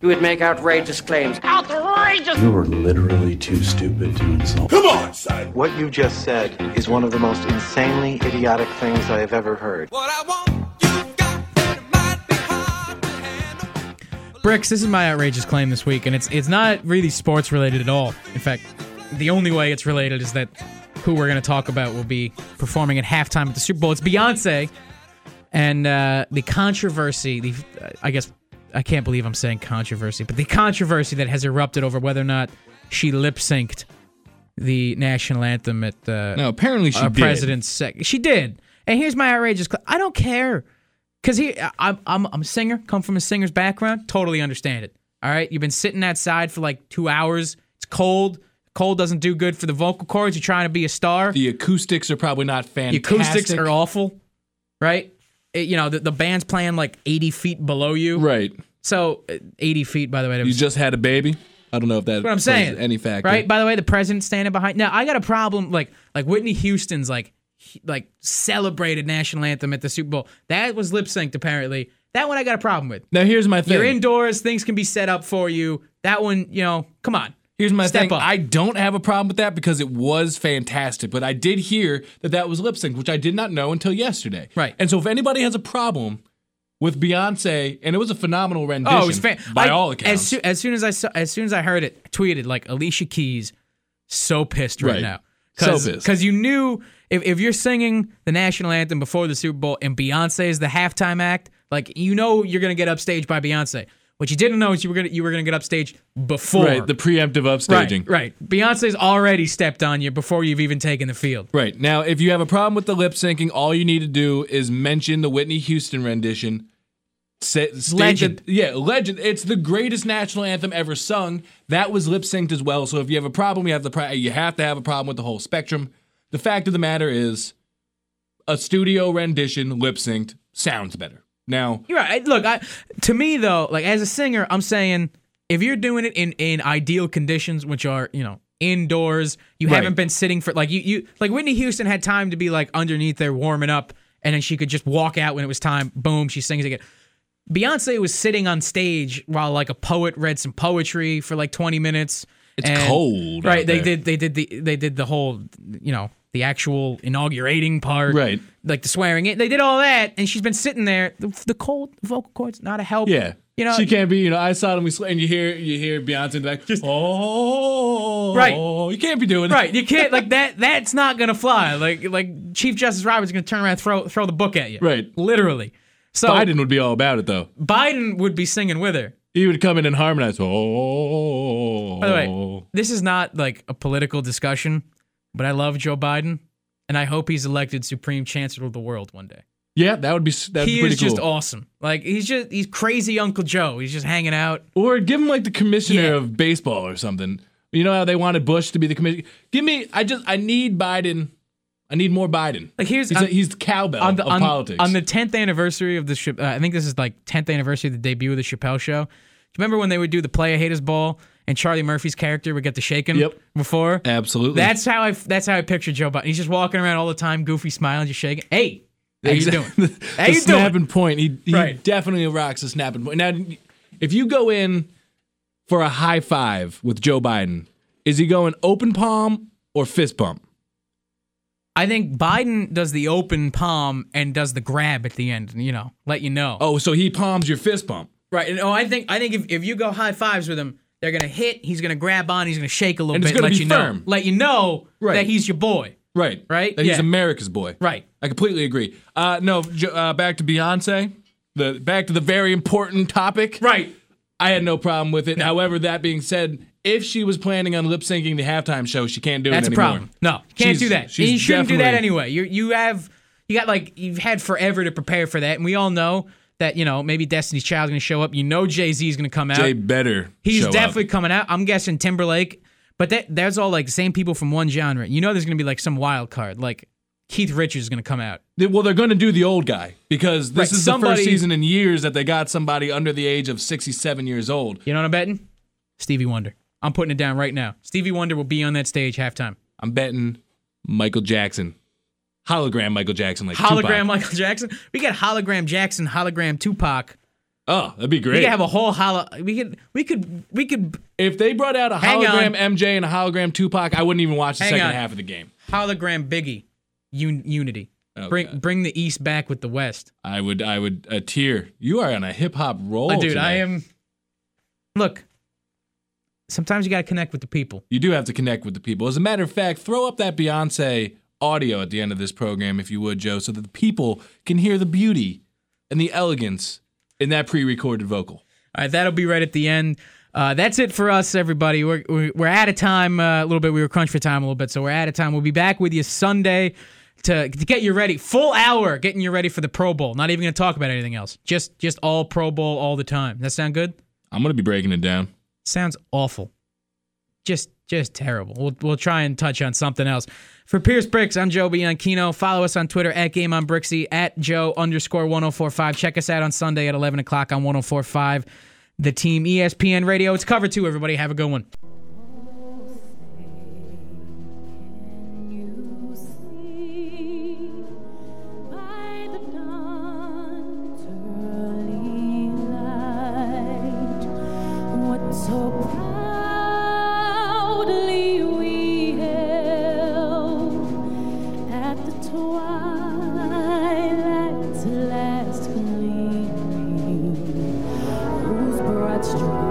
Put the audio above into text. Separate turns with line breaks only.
He would make outrageous claims. Outrageous!
You were literally too stupid to insult.
Come on, son!
What you just said is one of the most insanely idiotic things I have ever heard.
What I want, you got, and it might be hard to handle.
Bricks, this is my outrageous claim this week, and it's not really sports related at all. In fact, the only way it's related is that who we're going to talk about will be performing at halftime at the Super Bowl. It's Beyonce, and the controversy, I guess I can't believe I'm saying controversy, but the controversy that has erupted over whether or not she lip-synced the national anthem at
No, apparently she did.
President's she did. And here's my outrageous claim. I don't care. Because I'm a singer, come from a singer's background, totally understand it. All right? You've been sitting outside for like 2 hours. It's cold. Cold doesn't do good for the vocal cords. You're trying to be a star.
The acoustics are probably not fantastic.
The acoustics are awful, right? The band's playing like 80 feet below you.
Right.
So, 80 feet, by the way.
You just had a baby? I don't know if that's
what I'm saying.
Any factor.
Right? By the way, the president's standing behind. Now, I got a problem, like Whitney Houston's like celebrated national anthem at the Super Bowl. That was lip synced, apparently. That one I got a problem with.
Now, here's my thing.
You're indoors. Things can be set up for you. That one, come on.
Here's my
Step
thing.
up.
I don't have a problem with that because it was fantastic, but I did hear that was lip sync, which I did not know until yesterday.
Right.
And so if anybody has a problem with Beyonce, and it was a phenomenal rendition.
Oh, it was
by all accounts.
As soon as I heard it, I tweeted like Alicia Keys, so pissed right now.
So pissed.
Because you knew if you're singing the national anthem before the Super Bowl and Beyonce is the halftime act, like you're gonna get upstaged by Beyonce. What you didn't know is you were gonna get upstaged before.
Right, the preemptive upstaging.
Right. Beyonce's already stepped on you before you've even taken the field.
Right. Now, if you have a problem with the lip syncing, all you need to do is mention the Whitney Houston rendition.
Legend.
Legend. It's the greatest national anthem ever sung. That was lip synced as well. So if you have a problem, you have to have a problem with the whole spectrum. The fact of the matter is, a studio rendition lip synced sounds better. Now,
you're right. Look, to me though, like as a singer, I'm saying if you're doing it in ideal conditions, which are indoors, you haven't been sitting for like you like Whitney Houston had time to be like underneath there warming up, and then she could just walk out when it was time. Boom, she sings again. Beyonce was sitting on stage while like a poet read some poetry for like 20 minutes.
It's cold.
Right. They did the whole the actual inaugurating part,
right?
Like the swearing in. They did all that, and she's been sitting there. The cold vocal cords not a help.
Yeah, she can't be. I saw them. And you hear Beyonce in the back. Just
right.
You can't be doing that.
Right. You can't like that. That's not gonna fly. Like Chief Justice Roberts is gonna turn around and throw the book at you.
Right.
Literally. So
Biden would be all about it though.
Biden would be singing with her.
He would come in and harmonize.
By the way, this is not like a political discussion. But I love Joe Biden, and I hope he's elected Supreme Chancellor of the world one day.
Yeah, that'd be pretty cool.
He is just awesome. Like he's crazy Uncle Joe. He's just hanging out.
Or give him like the commissioner of baseball or something. You know how they wanted Bush to be the commissioner? I need Biden. I need more Biden.
Like he's
the cowbell of politics.
On the 10th anniversary of the I think this is like 10th anniversary of the debut of the Chappelle Show. Do you remember when they would do the Playa Haters Ball? And Charlie Murphy's character would get the shaken before.
Absolutely.
That's how I picture Joe Biden. He's just walking around all the time, goofy, smiling, just shaking. Hey, how you doing?
How you snapping point. He definitely rocks a snapping point. Now, if you go in for a high five with Joe Biden, is he going open palm or fist bump?
I think Biden does the open palm and does the grab at the end, let you know.
Oh, so he palms your fist bump.
Right. And I think if you go high fives with him, they're going to hit, he's going to grab on, he's going to shake a little bit,
let you know.
Let you know that he's your boy.
Right.
Right?
That he's America's boy.
Right.
I completely agree. Back to Beyonce, back to the very important topic.
Right.
I had no problem with it. However, that being said, if she was planning on lip syncing the halftime show, she can't do it anymore.
That's a problem. No, can't do that. You shouldn't do that anyway. You've had forever to prepare for that, and we all know that, maybe Destiny's Child's going to show up. Jay-Z's going to come out.
Jay better
He's definitely coming out. I'm guessing Timberlake. But that's all like same people from one genre. There's going to be like some wild card. Like Keith Richards is going to come out.
Well, they're going to do the old guy because this is the first season in years that they got somebody under the age of 67 years old.
You know what I'm betting? Stevie Wonder. I'm putting it down right now. Stevie Wonder will be on that stage halftime.
I'm betting Michael Jackson. Hologram Michael Jackson, like
hologram
Tupac.
Michael Jackson. We got hologram Jackson, hologram Tupac.
Oh, that'd be
We
great.
could have a whole We could
If they brought out a
Hang
hologram
on.
MJ and a hologram Tupac, I wouldn't even watch the
Hang
second
on.
half of the game.
hologram Biggie unity.
Okay.
Bring the East back with the West.
I would a tier. You are on a hip hop roll,
Dude,
today.
I am. Look, sometimes you got to connect with the people.
You do have to connect with the people. As a matter of fact, throw up that Beyonce audio at the end of this program, if you would, Joe, so that the people can hear the beauty and the elegance in that pre-recorded vocal.
All right, that'll be right at the end. That's it for us, everybody. We're out of time a little bit. We were crunched for time a little bit, so we're out of time. We'll be back with you Sunday to get you ready. Full hour getting you ready for the Pro Bowl. Not even going to talk about anything else. Just all Pro Bowl all the time. That sound good?
I'm going to be breaking it down.
Sounds awful. Just terrible. We'll try and touch on something else. For Pierce Bricks, I'm Joe Bianchino. Follow us on Twitter at GameOnBrixie, at Joe_1045. Check us out on Sunday at 11 o'clock on 104.5. The Team ESPN Radio. It's covered too, everybody. Have a good one.
By the dawn's early light, what so proudly we held at the twilight's last gleaming, whose broad streets